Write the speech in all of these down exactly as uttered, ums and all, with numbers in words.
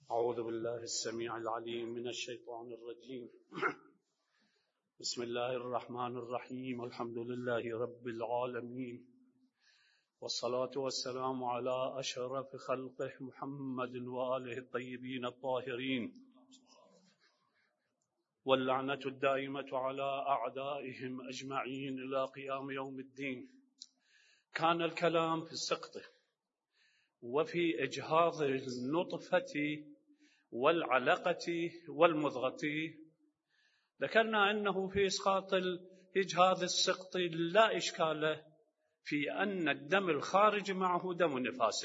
أعوذ بالله السميع العليم من الشيطان الرجيم. بسم الله الرحمن الرحيم. الحمد لله رب العالمين، والصلاة والسلام على أشرف خلقه محمد وآله الطيبين الطاهرين، واللعنة الدائمة على أعدائهم أجمعين إلى قيام يوم الدين. كان الكلام في السقط وفي إجهاض النطفة والعلقة والمضغة. ذكرنا أنه في إسقاط إجهاض السقط لا إشكال في أن الدم الخارج معه دم نفاس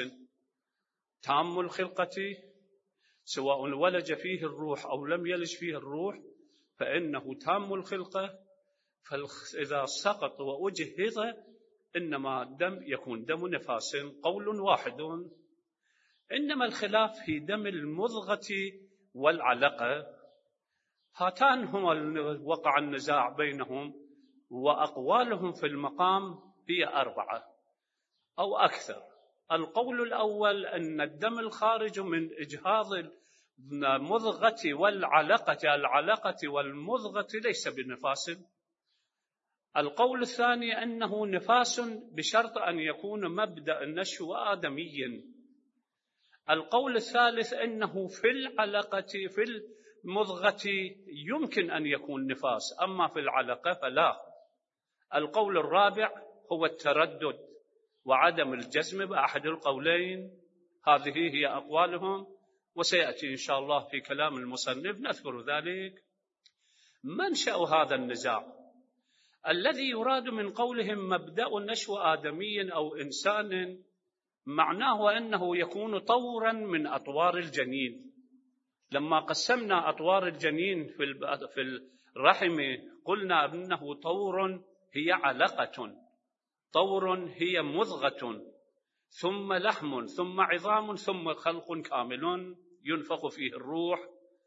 تام الخلقة، سواء ولج فيه الروح أو لم يلج فيه الروح فإنه تام الخلقة. فإذا سقط وأجهض إنما الدم يكون دم نفاس، قول واحد. إنما الخلاف في دم المضغة والعلقة، هاتان هما وقع النزاع بينهم، وأقوالهم في المقام هي أربعة أو أكثر. القول الأول أن الدم الخارج من إجهاض المضغة والعلقة العلقة والمضغة ليس بنفاس. القول الثاني أنه نفاس بشرط أن يكون مبدأ النشو آدميا. القول الثالث أنه في العلقة في المضغة يمكن أن يكون نفاس، أما في العلقة فلا. القول الرابع هو التردد وعدم الجزم بأحد القولين. هذه هي أقوالهم، وسيأتي إن شاء الله في كلام المصنف نذكر ذلك. منشأ هذا النزاع الذي يراد من قولهم مبدأ النشو آدمي أو إنسان، معناه أنه يكون طورا من أطوار الجنين. لما قسمنا أطوار الجنين في الرحم قلنا أنه طور هي علقة، طور هي مضغة، ثم لحم، ثم عظام، ثم خلق كامل ينفخ فيه الروح.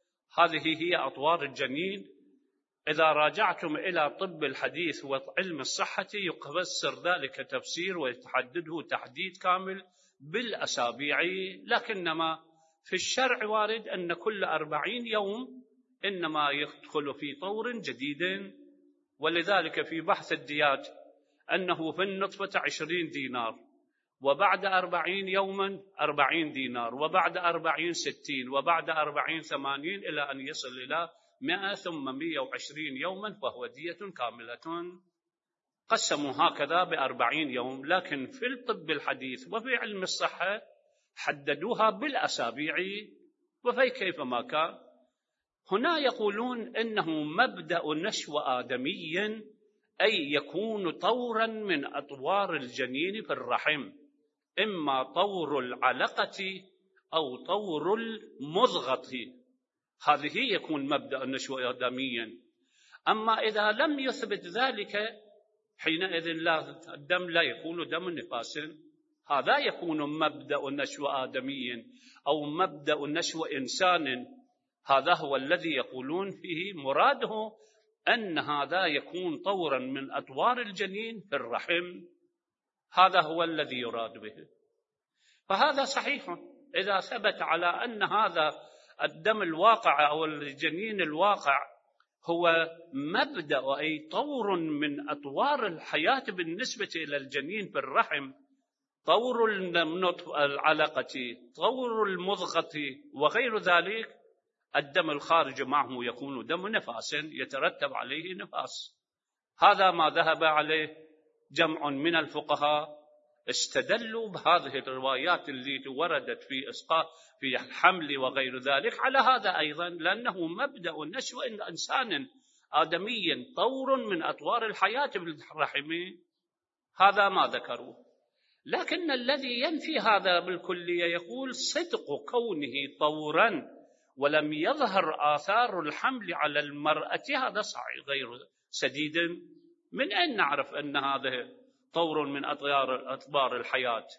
هذه هي أطوار الجنين. إذا راجعتم إلى طب الحديث وعلم الصحة يفسر ذلك تفسير ويتحدده تحديد كامل بالأسابيع، لكنما في الشرع وارد أن كل أربعين يوم إنما يدخل في طور جديد. ولذلك في بحث الديات أنه في النطفة عشرين دينار، وبعد أربعين يوما أربعين دينار، وبعد أربعين ستين، وبعد أربعين ثمانين، إلى أن يصل إلى مئة، ثم مئة وعشرين يوما، فهو دية كاملة. قسموا هكذا بأربعين يوم، لكن في الطب الحديث وفي علم الصحة حددوها بالأسابيع، وفي كيف ما كان. هنا يقولون إنه مبدأ نشو آدمي، أي يكون طورا من أطوار الجنين في الرحم، إما طور العلقة أو طور المضغة. هذه يكون مبدأ النشو آدميا. أما إذا لم يثبت ذلك حينئذ لا الدم لا يكون دم نفاس. هذا يكون مبدأ النشو آدمي أو مبدأ النشو إنسان. هذا هو الذي يقولون فيه مراده أن هذا يكون طورا من أطوار الجنين في الرحم. هذا هو الذي يراد به. فهذا صحيح إذا ثبت على أن هذا الدم الواقع أو الجنين الواقع هو مبدأ أي طور من أطوار الحياة بالنسبة إلى الجنين في الرحم، طور العلقة، طور المضغة وغير ذلك، الدم الخارج معه يكون دم نفاس يترتب عليه نفاس. هذا ما ذهب عليه جمع من الفقهاء، استدلوا بهذه الروايات التي وردت في إسقاط في الحمل وغير ذلك على هذا أيضا، لأنه مبدأ نشو إنسان آدمي طور من أطوار الحياة بالرحم. هذا ما ذكروه. لكن الذي ينفي هذا بالكلية يقول صدق كونه طورا ولم يظهر آثار الحمل على المرأة هذا صحيح غير سديد. من أين نعرف أن هذا طور من أطوار أطوار الحياة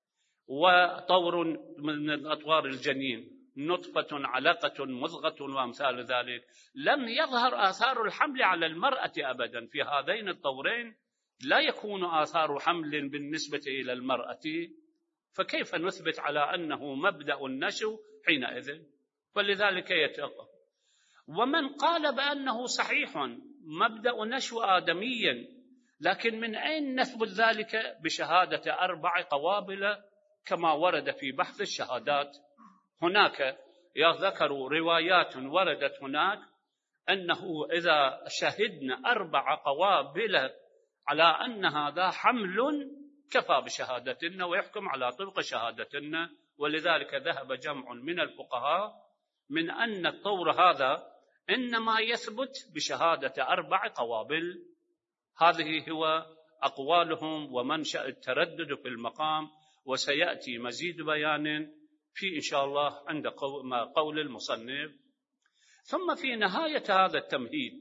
وطور من أطوار الجنين، نطفة، علقة، مضغة وأمثال ذلك؟ لم يظهر آثار الحمل على المرأة أبدا. في هذين الطورين لا يكون آثار حمل بالنسبة إلى المرأة، فكيف نثبت على أنه مبدأ النشو حينئذ؟ ولذلك يتوقف. ومن قال بأنه صحيح مبدأ نشو آدميا، لكن من أين نثبت ذلك؟ بشهادة أربع قوابل كما ورد في بحث الشهادات. هناك يذكروا روايات وردت هناك أنه إذا شهدنا أربع قوابل على أن هذا حمل كفى بشهادتنا ويحكم على طبق شهادتنا. ولذلك ذهب جمع من الفقهاء من أن الطور هذا إنما يثبت بشهادة أربع قوابل. هذه هو أقوالهم ومنشأ التردد في المقام، وسيأتي مزيد بيان في إن شاء الله عند قول المصنف. ثم في نهاية هذا التمهيد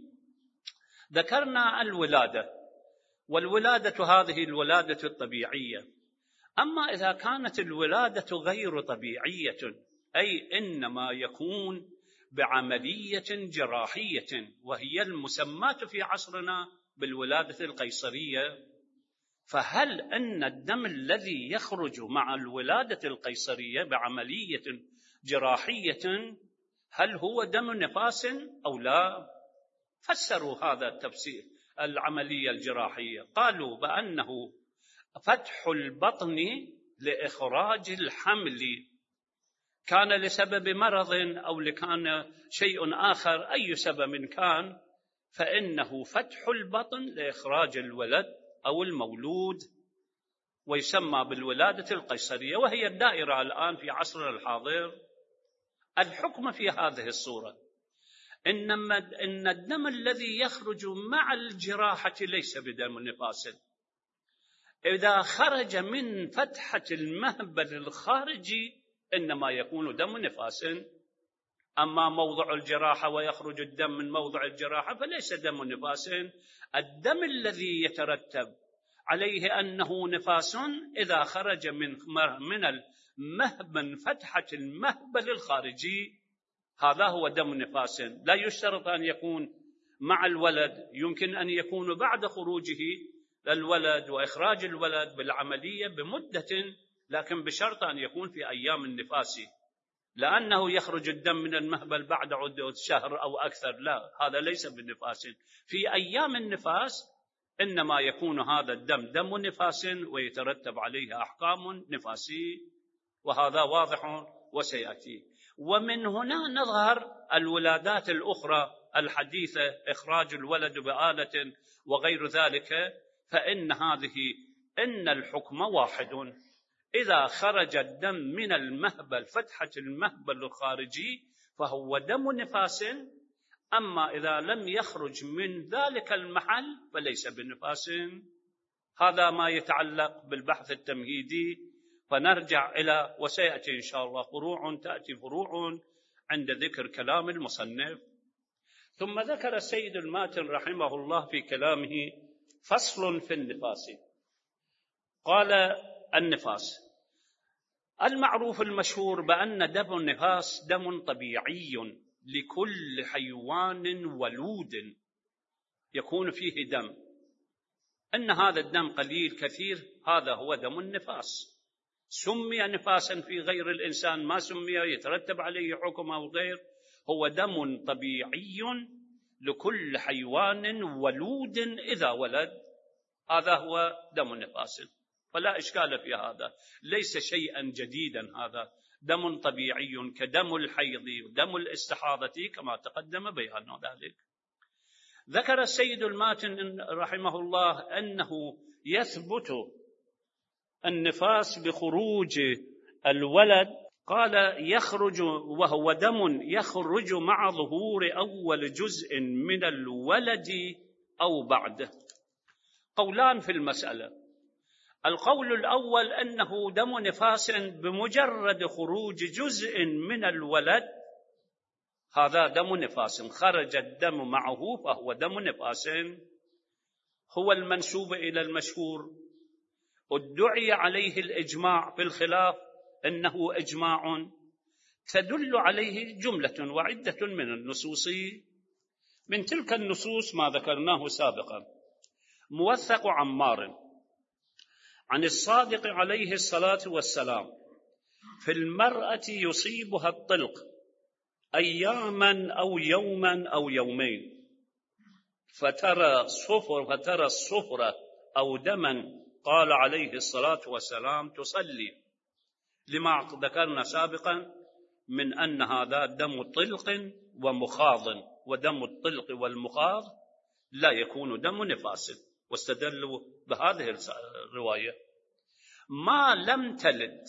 ذكرنا الولادة، والولادة هذه الولادة الطبيعية. أما إذا كانت الولادة غير طبيعية، أي إنما يكون بعملية جراحية، وهي المسماة في عصرنا بالولادة القيصرية، فهل أن الدم الذي يخرج مع الولادة القيصرية بعملية جراحية هل هو دم نفاس أو لا؟ فسروا هذا التفسير العملية الجراحية، قالوا بأنه فتح البطن لإخراج الحمل، كان لسبب مرض أو لكان شيء آخر، أي سبب كان، فإنه فتح البطن لإخراج الولد أو المولود، ويسمى بالولادة القيصرية، وهي الدائرة الآن في عصرنا الحاضر. الحكم في هذه الصورة إنما إن الدم الذي يخرج مع الجراحة ليس بدم نفاس. إذا خرج من فتحة المهبل الخارجي إنما يكون دم نفاس. أما موضع الجراحة ويخرج الدم من موضع الجراحة فليس دم نفاس. الدم الذي يترتب عليه أنه نفاس إذا خرج من من المهبل فتحة المهبل الخارجي، هذا هو دم نفاس. لا يشترط أن يكون مع الولد، يمكن أن يكون بعد خروجه للولد وإخراج الولد بالعملية بمدة، لكن بشرط أن يكون في أيام النفاس، لأنه يخرج الدم من المهبل بعد عدة شهر أو أكثر، لا، هذا ليس بالنفاس. في أيام النفاس إنما يكون هذا الدم دم نفاس ويترتب عليه أحكام نفاسي، وهذا واضح وسيأتي. ومن هنا نظهر الولادات الأخرى الحديثة، إخراج الولد بآلة وغير ذلك، فإن هذه إن الحكم واحد. إذا خرج الدم من المهبل فتحة المهبل الخارجي فهو دم نفاس، أما إذا لم يخرج من ذلك المحل فليس بنفاس. هذا ما يتعلق بالبحث التمهيدي، فنرجع إلى وسيأتي إن شاء الله فروع، تأتي فروع عند ذكر كلام المصنف. ثم ذكر السيد الماتن رحمه الله في كلامه فصل في النفاس. قال: النفاس المعروف المشهور بأن دم النفاس دم طبيعي لكل حيوان ولود يكون فيه دم، أن هذا الدم قليل كثير هذا هو دم النفاس. سمي نفاسا في غير الإنسان، ما سمي يترتب عليه حكم أو غير، هو دم طبيعي لكل حيوان ولود إذا ولد، هذا هو دم النفاس، فلا إشكال في هذا، ليس شيئا جديدا، هذا دم طبيعي كدم الحيض ودم الاستحاضة كما تقدم بيان ذلك. ذكر السيد الماتن رحمه الله أنه يثبت النفاس بخروج الولد، قال: يخرج وهو دم يخرج مع ظهور أول جزء من الولد أو بعده. قولان في المسألة. القول الأول أنه دم نفاس بمجرد خروج جزء من الولد، هذا دم نفاس، خرج الدم معه فهو دم نفاس، هو المنسوب إلى المشهور، ادعي عليه الإجماع في الخلاف أنه إجماع تدل عليه جملة وعدة من النصوص. من تلك النصوص ما ذكرناه سابقا: موثق عمار عن الصادق عليه الصلاة والسلام في المرأة يصيبها الطلق أياما أو يوما أو يومين فترى صفر فترى الصفرة أو دما، قال عليه الصلاة والسلام تصلي، لما ذكرنا سابقا من أن هذا دم طلق ومخاض، ودم الطلق والمخاض لا يكون دم نفاس، واستدلوا بهذه الرواية. ما لم تلد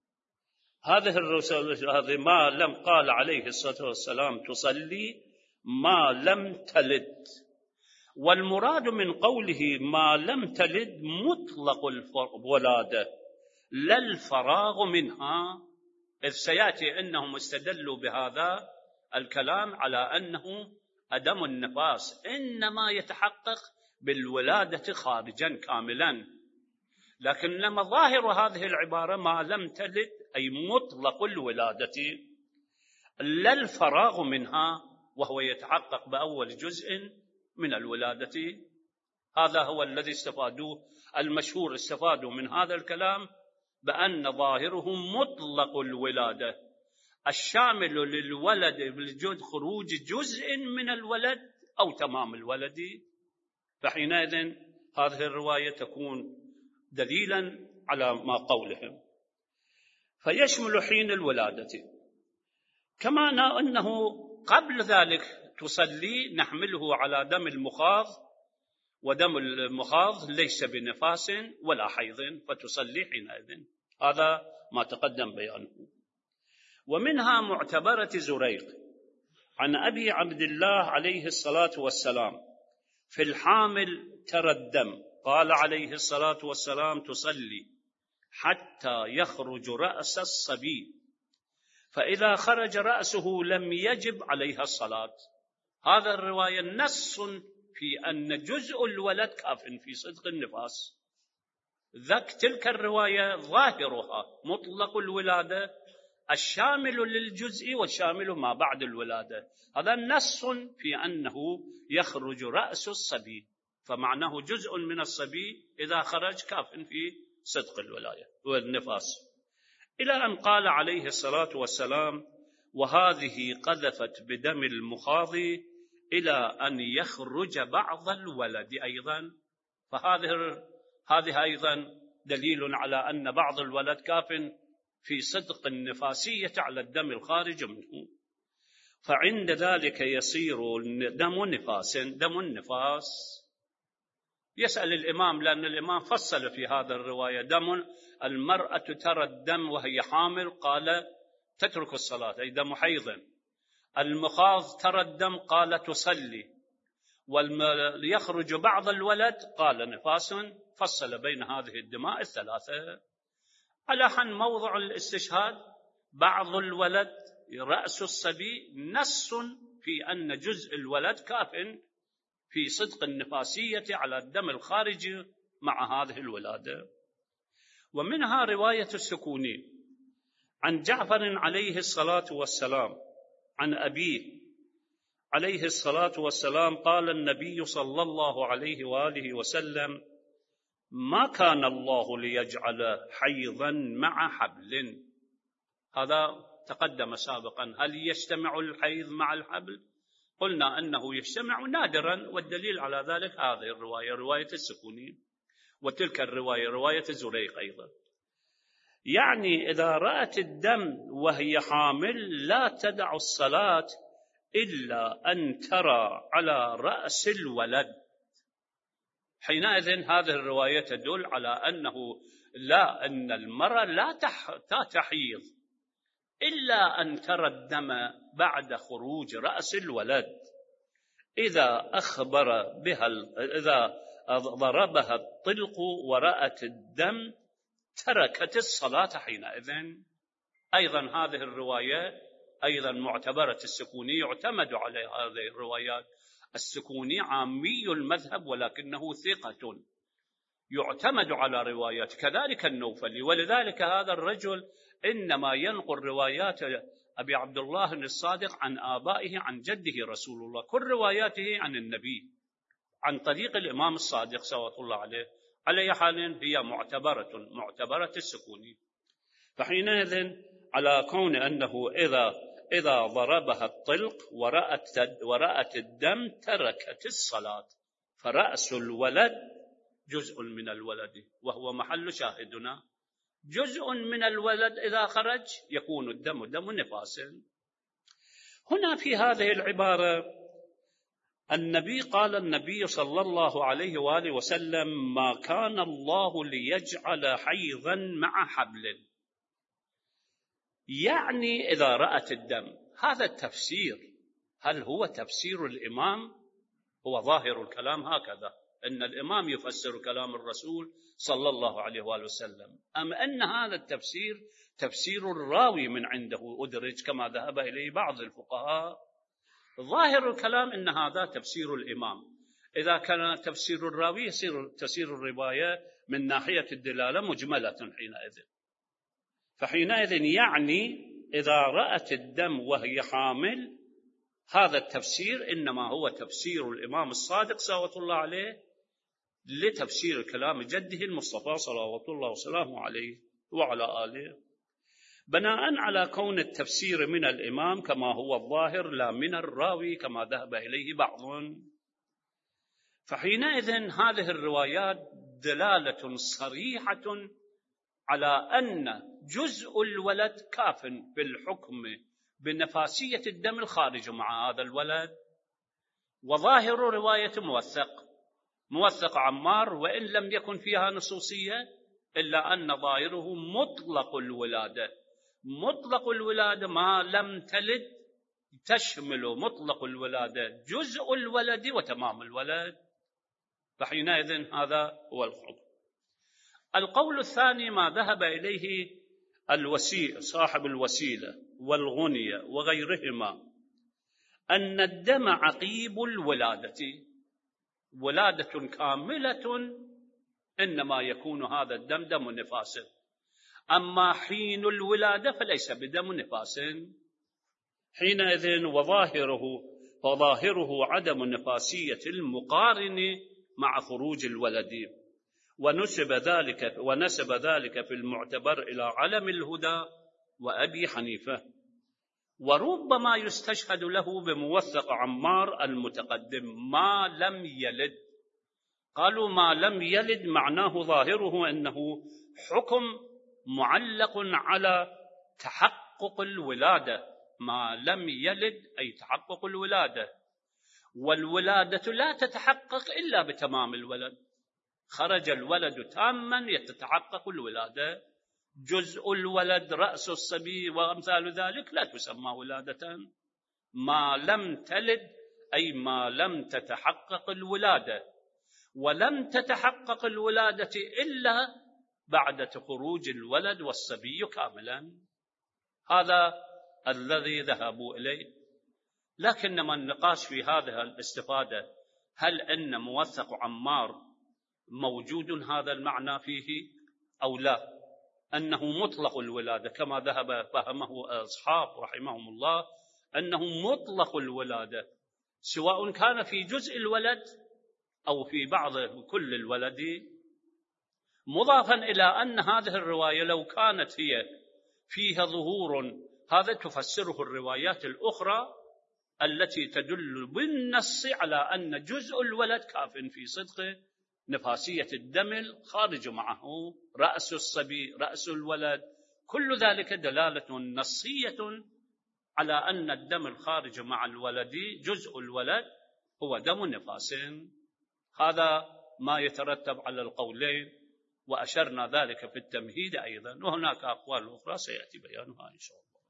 هذه الرسول هذه ما لم قال عليه الصلاة والسلام تصلي ما لم تلد، والمراد من قوله ما لم تلد مطلق الولادة لا الفراغ منها، إذ سيأتي أنهم استدلوا بهذا الكلام على أنه أدم النفاس إنما يتحقق بالولادة خارجا كاملا، لكن لما ظاهر هذه العبارة ما لم تلد أي مطلق الولادة لا الفراغ منها، وهو يتحقق بأول جزء من الولادة. هذا هو الذي استفادوه المشهور، استفادوا من هذا الكلام بأن ظاهره مطلق الولادة الشامل للولد بالجد خروج جزء من الولد أو تمام الولد، فحينئذ هذه الرواية تكون دليلا على ما قولهم، فيشمل حين الولادة. كما أنه قبل ذلك تصلي نحمله على دم المخاض، ودم المخاض ليس بنفاس ولا حيض، فتصلي حينئذ، هذا ما تقدم بيانه. ومنها معتبرة زريق عن أبي عبد الله عليه الصلاة والسلام في الحامل ترى الدم، قال عليه الصلاة والسلام تصلي حتى يخرج رأس الصبي، فإذا خرج رأسه لم يجب عليها الصلاة. هذا الرواية نص في أن جزء الولد كاف في صدق النفاس، ذاك تلك الرواية ظاهرها مطلق الولادة الشامل للجزء والشامل ما بعد الولادة، هذا نص في أنه يخرج رأس الصبي، فمعناه جزء من الصبي إذا خرج كاف في صدق الولاية والنفاس، إلى أن قال عليه الصلاة والسلام وهذه قذفت بدم المخاض إلى أن يخرج بعض الولد أيضا، فهذه هذه أيضا دليل على أن بعض الولد كاف في صدق النفاسية على الدم الخارج منه، فعند ذلك يصير دم نفاس. دم النفاس يسأل الإمام، لأن الإمام فصل في هذا الرواية دم المرأة ترى الدم وهي حامل، قال تترك الصلاة أي دم حيض، المخاض ترى الدم قال تصلي، ويخرج بعض الولد قال نفاس، فصل بين هذه الدماء الثلاثة على حن موضع الاستشهاد بعض الولد رأس الصبي، نص في أن جزء الولد كاف في صدق النفاسية على الدم الخارج مع هذه الولادة. ومنها رواية السكوني عن جعفر عليه الصلاة والسلام عن أبيه عليه الصلاة والسلام قال النبي صلى الله عليه وآله وسلم ما كان الله ليجعل حيضا مع حبل. هذا تقدم سابقا، هل يجتمع الحيض مع الحبل؟ قلنا أنه يجتمع نادرا، والدليل على ذلك هذه الرواية رواية السكوني، وتلك الرواية رواية زريق أيضا. يعني إذا رأت الدم وهي حامل لا تدع الصلاة إلا أن ترى على رأس الولد، حينئذ هذه الرواية تدل على أنه لا أن المرأة لا تحيض إلا أن ترى الدم بعد خروج رأس الولد، إذا أخبر بها إذا ضربها الطلق ورأت الدم تركت الصلاة حينئذ. أيضا هذه الرواية أيضا معتبرة السكوني، يعتمد على هذه الروايات. السكوني عامي المذهب ولكنه ثقة يعتمد على روايات، كذلك النوفلي، ولذلك هذا الرجل إنما ينقل روايات أبي عبد الله الصادق عن آبائه عن جده رسول الله، كل رواياته عن النبي عن طريق الإمام الصادق صلى الله عليه. على حال هي معتبرة معتبرة السكوني. فحينئذ على كون أنه إذا إذا ضربها الطلق ورأت, ورأت الدم تركت الصلاة، فرأس الولد جزء من الولد، وهو محل شاهدنا، جزء من الولد إذا خرج يكون الدم دم نفاس. هنا في هذه العبارة النبي قال النبي صلى الله عليه وآله وسلم: ما كان الله ليجعل حيضا مع حبل، يعني إذا رأت الدم. هذا التفسير هل هو تفسير الإمام؟ هو ظاهر الكلام هكذا، أن الإمام يفسر كلام الرسول صلى الله عليه وآله وسلم، أم أن هذا التفسير تفسير الراوي من عنده أدرج كما ذهب إليه بعض الفقهاء؟ ظاهر الكلام أن هذا تفسير الإمام. إذا كان تفسير الراوي يصير تفسير الرواية من ناحية الدلالة مجملة حينئذ. فحينئذ يعني إذا رأت الدم وهي حامل، هذا التفسير إنما هو تفسير الإمام الصادق صلوات الله عليه لتفسير كلام جده المصطفى صلوات الله وسلامه عليه وعلى آله، بناء على كون التفسير من الإمام كما هو الظاهر لا من الراوي كما ذهب إليه بعض. فحينئذ هذه الروايات دلالة صريحة على أن جزء الولد كاف في الحكم بنفاسية الدم الخارج مع هذا الولد. وظاهر رواية موثق موثق عمار، وإن لم يكن فيها نصوصية إلا أن ظاهره مطلق الولادة. مطلق الولادة ما لم تلد تشمل مطلق الولادة جزء الولد وتمام الولد. فحينئذ هذا هو الحكم. القول الثاني ما ذهب إليه الوسيلة صاحب الوسيلة والغنية وغيرهما، أن الدم عقيب الولادة، ولادة كاملة إنما يكون هذا الدم دم نفاس، أما حين الولادة فليس بدم نفاس. حينئذ وظاهره وظاهره عدم نفاسية المقارن مع خروج الولد، ونسب ذلك ونسب ذلك في المعتبر إلى علم الهدى وأبي حنيفة، وربما يستشهد له بموثق عمار المتقدم ما لم يلد. قالوا ما لم يلد معناه ظاهره أنه حكم معلق على تحقق الولادة، ما لم يلد أي تحقق الولادة، والولادة لا تتحقق إلا بتمام الولد. خرج الولد تاما يتتحقق الولادة، جزء الولد رأس الصبي وأمثال ذلك لا تسمى ولادة. ما لم تلد أي ما لم تتحقق الولادة، ولم تتحقق الولادة إلا بعد خروج الولد والصبي كاملا. هذا الذي ذهبوا إليه. لكنما النقاش في هذه الاستفادة هل أن موثق عمار موجود هذا المعنى فيه أو لا، أنه مطلق الولادة كما ذهب فهمه أصحاب رحمهم الله، أنه مطلق الولادة سواء كان في جزء الولد أو في بعض كل الولد، مضافا إلى أن هذه الرواية لو كانت هي فيها ظهور هذا تفسره الروايات الأخرى التي تدل بالنص على أن جزء الولد كاف في صدق نفاسية الدم الخارج معه، رأس الصبي رأس الولد، كل ذلك دلالة نصية على أن الدم الخارج مع الولد جزء الولد هو دم نفاس. هذا ما يترتب على القولين، وأشرنا ذلك في التمهيد أيضا، وهناك أقوال أخرى سيأتي بيانها إن شاء الله.